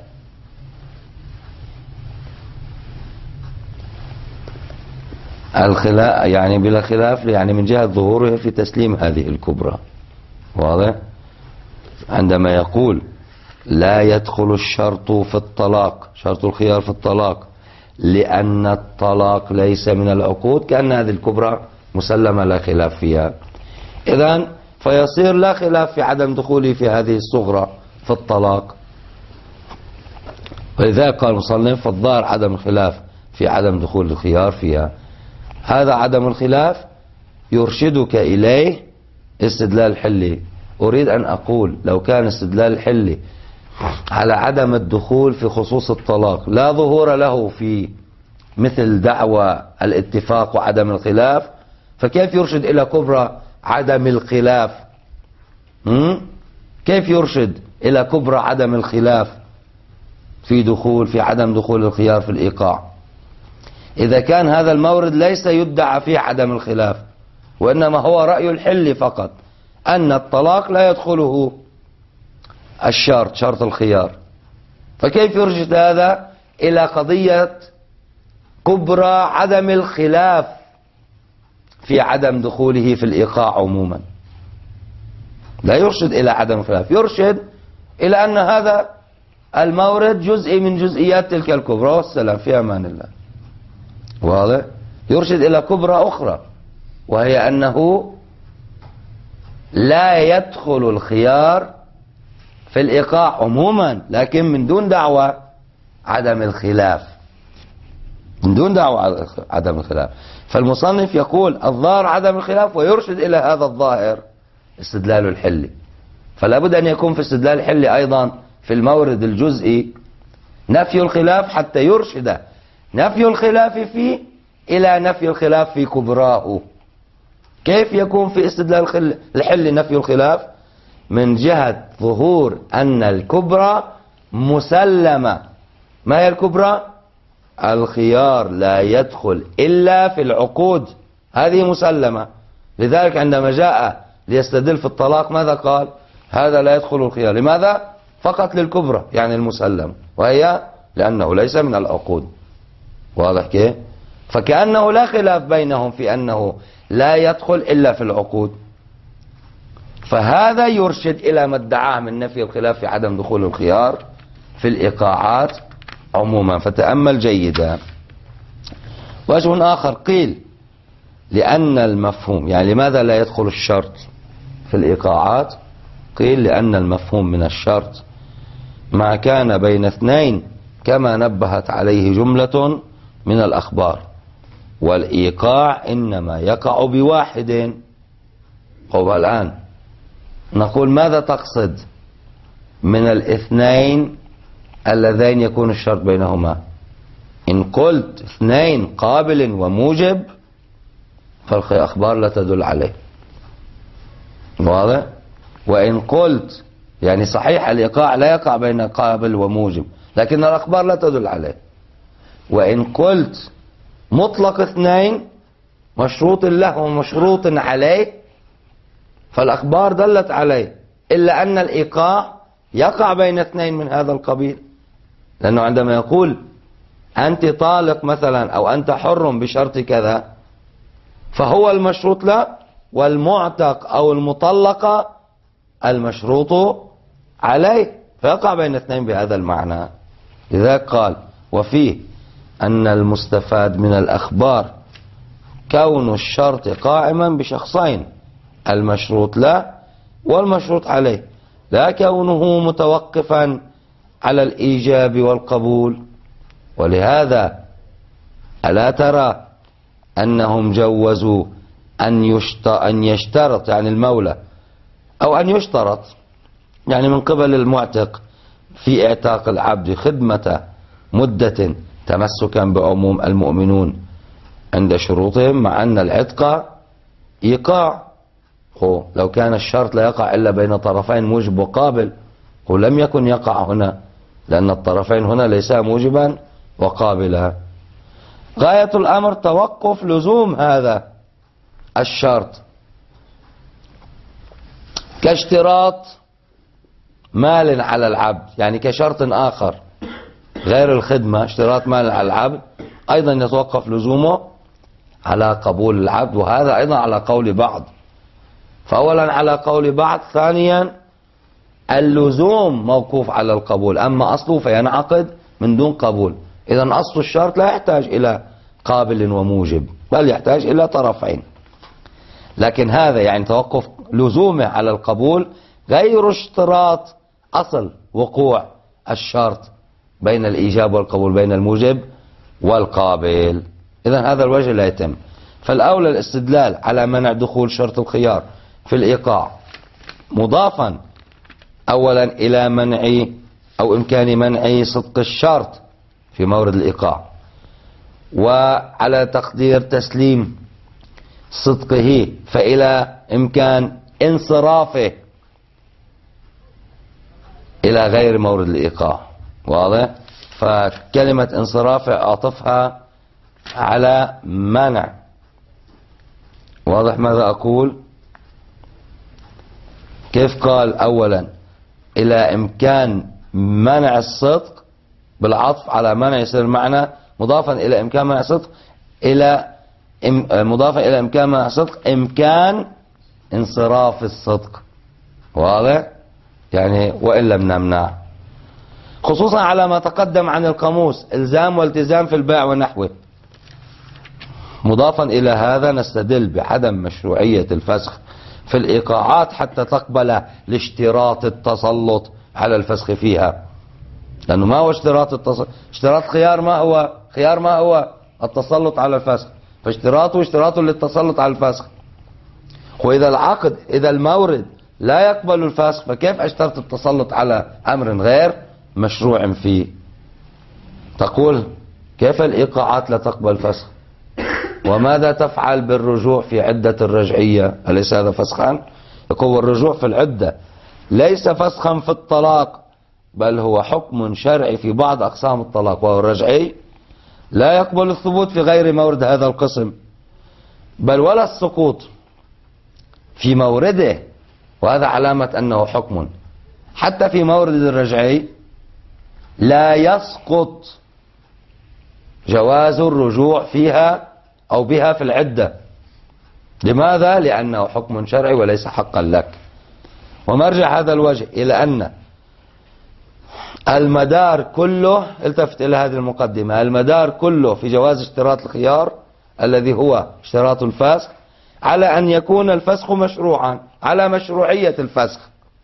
الخلاف يعني بلا خلاف، يعني من جهة ظهوره في تسليم هذه الكبرى. واضح؟ عندما يقول لا يدخل الشرط في الطلاق، شرط الخيار في الطلاق لأن الطلاق ليس من العقود، كأن هذه الكبرى مسلمة لا خلاف فيها. إذن فيصير لا خلاف في عدم دخوله في هذه الصغرى في الطلاق. ولذلك قال المصنف فالظاهر عدم الخلاف في عدم دخول الخيار فيها. هذا عدم الخلاف يرشدك إليه استدلال الحلي. أريد أن أقول لو كان استدلال الحلي على عدم الدخول في خصوص الطلاق لا ظهور له في مثل دعوى الاتفاق وعدم الخلاف، فكيف يرشد إلى كبرى عدم الخلاف؟ هم؟ كيف يرشد إلى كبرى عدم الخلاف؟ في دخول في عدم دخول الخيار في الإيقاع، إذا كان هذا المورد ليس يدعى فيه عدم الخلاف، وإنما هو رأي الحل فقط أن الطلاق لا يدخله الشرط، شرط الخيار، فكيف يرشد هذا إلى قضية كبرى عدم الخلاف في عدم دخوله في الإيقاع عموما؟ لا يرشد إلى عدم الخلاف، يرشد إلى أن هذا المورد جزء من جزئيات تلك الكبرى، والسلام في أمان الله. واضح؟ يرشد إلى كبرى أخرى، وهي أنه لا يدخل الخيار في الإيقاع عموما، لكن من دون دعوة عدم الخلاف، من دون دعوة عدم الخلاف. فالمصنف يقول الظاهر عدم الخلاف، ويرشد إلى هذا الظاهر استدلال الحلي. فلا بد أن يكون في استدلال الحلي أيضا في المورد الجزئي نفي الخلاف، حتى يرشد نفي الخلاف فيه إلى نفي الخلاف في كبراه. كيف يكون في استدلال الحلي نفي الخلاف؟ من جهة ظهور أن الكبرى مسلمة. ما هي الكبرى؟ الخيار لا يدخل إلا في العقود، هذه مسلمة. لذلك عندما جاء ليستدل في الطلاق ماذا قال؟ هذا لا يدخل الخيار. لماذا؟ فقط للكبرى، يعني المسلم، وهي لأنه ليس من العقود. واضح كيف؟ فكأنه لا خلاف بينهم في أنه لا يدخل إلا في العقود، فهذا يرشد إلى ما ادعاه من نفي الخلاف في عدم دخول الخيار في الإيقاعات عموما. فتأمل جيدا. وجه آخر قيل لأن المفهوم، يعني لماذا لا يدخل الشرط في الإيقاعات؟ قيل لأن المفهوم من الشرط ما كان بين اثنين، كما نبهت عليه جملة من الأخبار، والإيقاع إنما يقع بواحد. هو الآن نقول ماذا تقصد من الاثنين اللذين يكون الشرط بينهما؟ إن قلت اثنين قابل وموجب فالأخبار لا تدل عليه. واضح؟ وإن قلت يعني صحيح الإيقاع لا يقع بين قابل وموجب، لكن الأخبار لا تدل عليه. وإن قلت مطلق اثنين مشروط له ومشروط عليه فالأخبار دلت عليه، إلا أن الإيقاع يقع بين اثنين من هذا القبيل، لأنه عندما يقول أنت طالق مثلا أو أنت حر بشرط كذا فهو المشروط له، والمعتق أو المطلقة المشروط عليه، فيقع بين اثنين بهذا المعنى. لذلك قال وفيه أن المستفاد من الأخبار كون الشرط قائما بشخصين، المشروط له والمشروط عليه، لا كونه متوقفا على الإيجاب والقبول. ولهذا ألا ترى أنهم جوزوا أن يشترط يعني المولى، أو أن يشترط يعني من قبل المعتق في اعتاق العبد خدمة مدة تمسكا بعموم المؤمنون عند شروطهم، مع أن العتق إيقاع. لو كان الشرط لا يقع إلا بين طرفين موجب وقابل، ولم يكن يقع هنا، لأن الطرفين هنا ليسا موجبا وقابلا. غاية الأمر توقف لزوم هذا الشرط، كاشتراط مال على العبد، يعني كشرط آخر غير الخدمة، اشتراط مال على العبد أيضا يتوقف لزومه على قبول العبد، وهذا أيضا على قول بعض. فأولا على قول بعض، ثانيا اللزوم موقوف على القبول، أما أصله فينعقد من دون قبول. إذا أصل الشرط لا يحتاج إلى قابل وموجب، بل يحتاج إلى طرفين. لكن هذا يعني توقف لزومه على القبول غير اشتراط أصل وقوع الشرط بين الإيجاب والقبول، بين الموجب والقابل. إذا هذا الوجه لا يتم. فالأولى الاستدلال على منع دخول شرط الخيار في الإيقاع مضافا أولا إلى منع أو إمكان منع صدق الشرط في مورد الإيقاع، وعلى تقدير تسليم صدقه فإلى إمكان انصرافه إلى غير مورد الإيقاع. واضح؟ فكلمة انصراف أعطفها على منع. واضح ماذا أقول؟ كيف قال أولا إلى إمكان منع الصدق بالعطف على منع يصير معنى مضافا إلى إمكان منع الصدق إلى مضافا إلى إمكان منع الصدق إمكان انصراف الصدق. واضح؟ يعني وإن لم نمنع، خصوصا على ما تقدم عن القاموس إلزام والتزام في البيع ونحوه. مضافا إلى هذا نستدل بعدم مشروعية الفسخ في الإيقاعات حتى تقبل لاشتراط التسلط على الفسخ فيها، لأنه ما هو اشتراط التسلط؟ اشتراط خيار ما هو خيار ما هو التسلط على الفسخ، فاشتراطه اشتراط للتسلط على الفسخ. وإذا العقد إذا المورد لا يقبل الفسخ فكيف اشترط التسلط على أمر غير مشروع فيه؟ تقول كيف الإيقاعات لا تقبل فسخ؟ وماذا تفعل بالرجوع في عدة الرجعية؟ أليس هذا فسخا؟ يقول الرجوع في العدة ليس فسخا في الطلاق، بل هو حكم شرعي في بعض أقسام الطلاق، وهو الرجعي لا يقبل الثبوت في غير مورد هذا القسم، بل ولا السقوط في مورده، وهذا علامة أنه حكم. حتى في مورد الرجعي لا يسقط جواز الرجوع فيها أو بها في العدة. لماذا؟ لأنه حكم شرعي وليس حقا لك. ومرجع هذا الوجه إلى أن المدار كله، التفت إلى هذه المقدمة، المدار كله في جواز اشتراط الخيار الذي هو اشتراط الفسخ على أن يكون الفسخ مشروعا، على مشروعية الفسخ.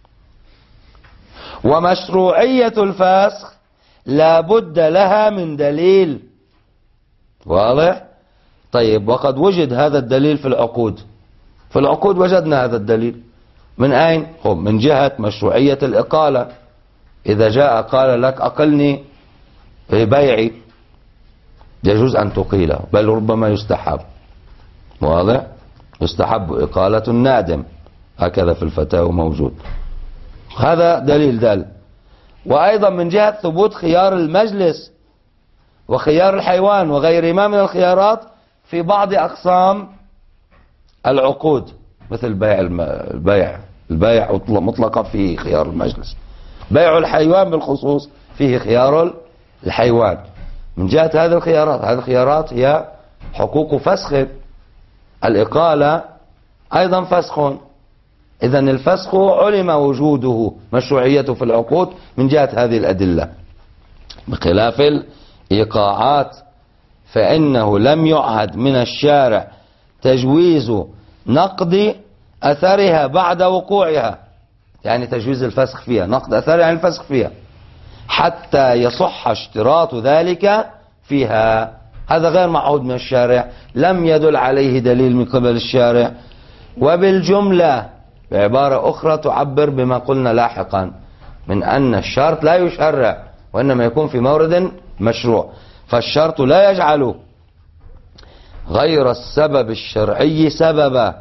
ومشروعية الفسخ لا بد لها من دليل. واضح؟ طيب، وقد وجد هذا الدليل في العقود. في العقود وجدنا هذا الدليل من أين؟ من جهة مشروعية الإقالة. إذا جاء قال لك أقلني بيعي، يجوز أن تقيله، بل ربما يستحب. واضح؟ يستحب إقالة النادم، هكذا في الفتاوى موجود. هذا دليل دل. وأيضا من جهة ثبوت خيار المجلس وخيار الحيوان وغيرهما من الخيارات في بعض أقسام العقود، مثل بيع البيع البيع مطلقا فيه خيار المجلس، بيع الحيوان بالخصوص فيه خيار الحيوان. من جهة هذه الخيارات، هذه الخيارات هي حقوق فسخ. الإقالة أيضا فسخ. إذن الفسخ علم وجوده مشروعيته في العقود من جهة هذه الأدلة، بخلاف الإيقاعات فإنه لم يعهد من الشارع تجويز نقد أثرها بعد وقوعها، يعني تجويز الفسخ فيها، نقد أثرها يعني الفسخ فيها، حتى يصح اشتراط ذلك فيها. هذا غير معهود من الشارع، لم يدل عليه دليل من قبل الشارع. وبالجملة بعبارة أخرى تعبر بما قلنا لاحقا من أن الشرط لا يشرع وإنما يكون في مورد مشروع، فالشرط لا يجعل غير السبب الشرعي سببا،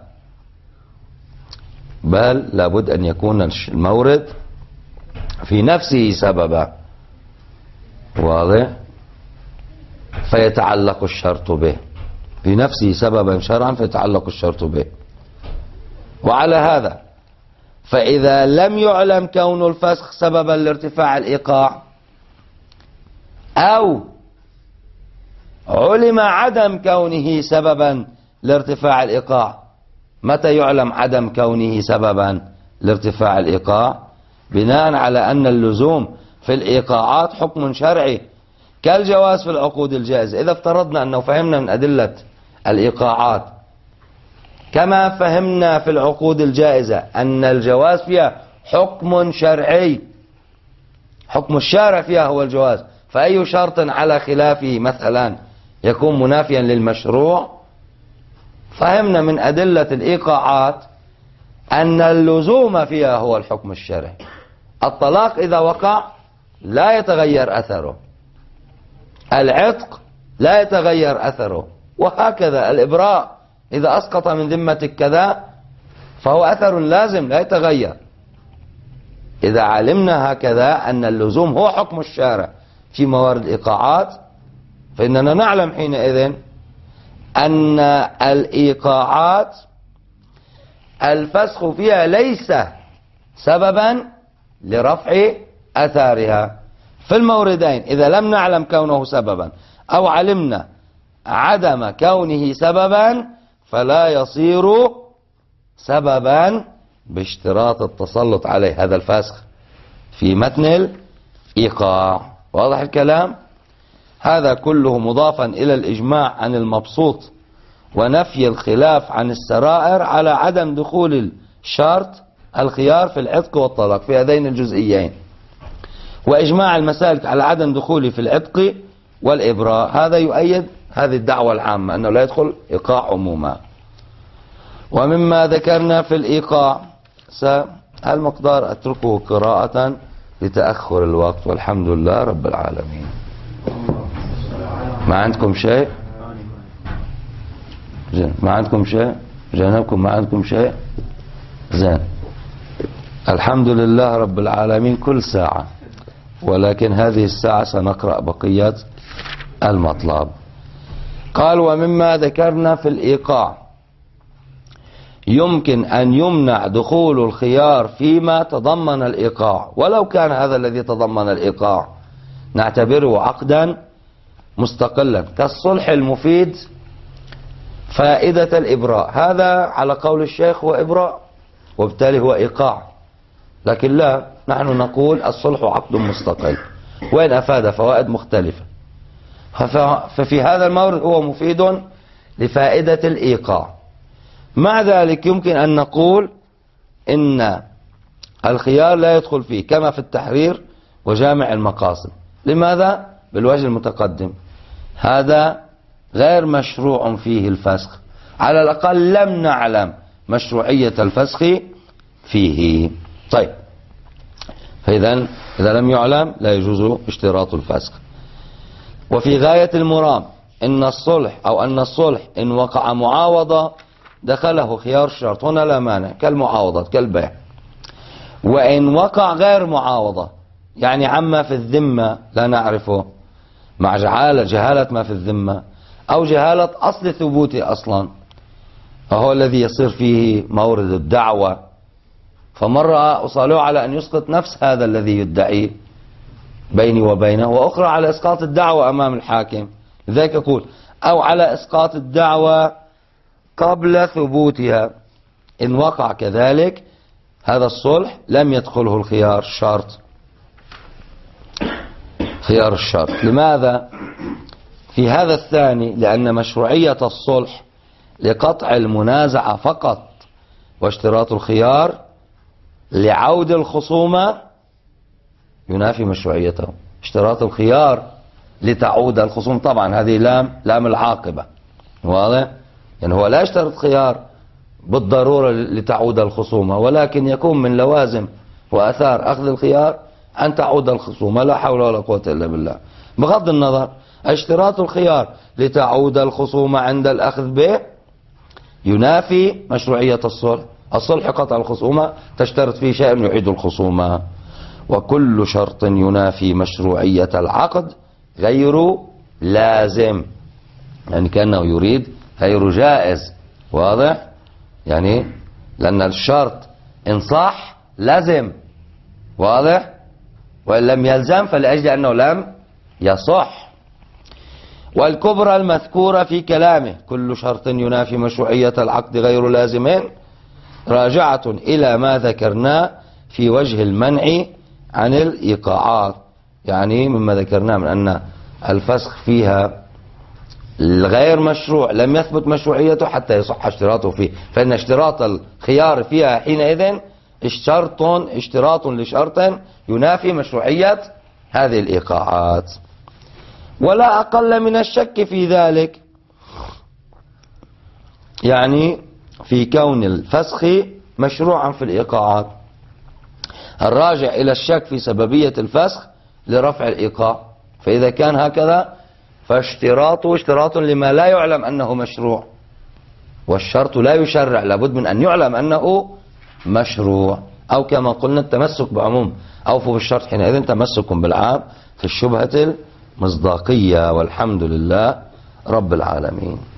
بل لابد أن يكون المورد في نفسه سببا. واضح؟ فيتعلق الشرط به، في نفسه سببا شرعا فيتعلق الشرط به. وعلى هذا فإذا لم يعلم كون الفسخ سببا لارتفاع الإيقاع، أو علم عدم كونه سببا لارتفاع الإيقاع. متى يعلم عدم كونه سببا لارتفاع الإيقاع؟ بناء على أن اللزوم في الإيقاعات حكم شرعي كالجواز في العقود الجائزة. إذا افترضنا أنه فهمنا من أدلة الإيقاعات كما فهمنا في العقود الجائزة أن الجواز فيها حكم شرعي، حكم الشارع فيها هو الجواز، فأي شرط على خلافه مثلا يكون منافيا للمشروع. فهمنا من أدلة الإيقاعات أن اللزوم فيها هو الحكم الشرعي. الطلاق إذا وقع لا يتغير أثره، العتق لا يتغير أثره، وهكذا الإبراء إذا أسقط من ذمتك كذا فهو أثر لازم لا يتغير. إذا علمنا هكذا أن اللزوم هو حكم الشارع في موارد الإيقاعات، فإننا نعلم حينئذ أن الإيقاعات الفسخ فيها ليس سببا لرفع أثارها. في الموردين إذا لم نعلم كونه سببا أو علمنا عدم كونه سببا فلا يصير سببا باشتراط التسلط عليه، هذا الفسخ في متن الإيقاع. واضح الكلام؟ هذا كله مضافا إلى الإجماع عن المبسوط ونفي الخلاف عن السرائر على عدم دخول الشرط الخيار في العتق والطلاق في هذين الجزئيين، وإجماع المسالك على عدم دخوله في العتق والإبراء. هذا يؤيد هذه الدعوة العامة أنه لا يدخل إيقاع عموما. ومما ذكرنا في الإيقاع المقدار أتركه قراءة لتأخر الوقت، والحمد لله رب العالمين. ما عندكم شيء؟ زين. ما عندكم شيء؟ جانبكم ما عندكم شيء؟ زين. الحمد لله رب العالمين كل ساعة، ولكن هذه الساعة سنقرأ بقية المطلب. قال ومما ذكرنا في الإيقاع يمكن أن يمنع دخول الخيار فيما تضمن الإيقاع، ولو كان هذا الذي تضمن الإيقاع نعتبره عقدا مستقلا كالصلح المفيد فائدة الإبراء، هذا على قول الشيخ هو إبراء وبالتالي هو إيقاع. لكن لا، نحن نقول الصلح عقد مستقل وإن أفاد فوائد مختلفة، ففي هذا المورد هو مفيد لفائدة الإيقاع. مع ذلك يمكن أن نقول إن الخيار لا يدخل فيه كما في التحرير وجامع المقاصد. لماذا؟ بالوجه المتقدم، هذا غير مشروع فيه الفسخ، على الأقل لم نعلم مشروعية الفسخ فيه. طيب، فإذا إذا لم يعلم لا يجوز اشتراط الفسخ. وفي غاية المرام إن الصلح أو أن الصلح إن وقع معاوضة دخله خيار الشرط، هنا لا مانع كالمعاوضة كالبيع. وإن وقع غير معاوضة يعني عما في الذمة لا نعرفه، مع جهالة جهالة ما في الذمة أو جهالة أصل ثبوته أصلا، فهو الذي يصير فيه مورد الدعوة. فمرة أصالح على أن يسقط نفس هذا الذي يدعي بيني وبينه، وأخرى على إسقاط الدعوة أمام الحاكم. لذلك أقول أو على إسقاط الدعوة قبل ثبوتها. إن وقع كذلك هذا الصلح لم يدخله الخيار الشرط، خيار الشرط. لماذا؟ في هذا الثاني لأن مشروعية الصلح لقطع المنازعة فقط، واشتراط الخيار لعود الخصومة ينافي مشروعيته. اشتراط الخيار لتعود الخصوم، طبعا هذه لام لام العاقبة، واضح؟ يعني هو لا يشترط خيار بالضرورة لتعود الخصومة، ولكن يكون من لوازم وأثار أخذ الخيار أن تعود الخصومة، لا حول ولا قوة إلا بالله. بغض النظر، اشتراط الخيار لتعود الخصومة عند الأخذ به ينافي مشروعية الصلح. الصلح قطع الخصومة تشترط فيه شيء يعيد الخصومة. وكل شرط ينافي مشروعية العقد غير لازم، يعني كأنه يريد غير جائز. واضح؟ يعني لأن الشرط إن صح لازم، واضح؟ وإن لم يلزم فلأجل أنه لم يصح. والكبرى المذكورة في كلامه كل شرط ينافي مشروعية العقد غير لازم راجعة إلى ما ذكرناه في وجه المنع عن الإيقاعات، يعني مما ذكرناه من أن الفسخ فيها الغير مشروع لم يثبت مشروعيته حتى يصح اشتراطه فيه، فإن اشتراط الخيار فيها حينئذ اشتراط اشتراط لشرط ينافي مشروعية هذه الإيقاعات. ولا أقل من الشك في ذلك، يعني في كون الفسخ مشروعا في الإيقاعات، الراجع إلى الشك في سببية الفسخ لرفع الإيقاع. فإذا كان هكذا فاشتراطه اشتراط لما لا يعلم أنه مشروع، والشرط لا يشرع، لابد من أن يعلم أنه مشروع. أو كما قلنا التمسك بعموم أوفوا بالشرط حينئذ تمسك بالعام في الشبهة المصداقية. والحمد لله رب العالمين.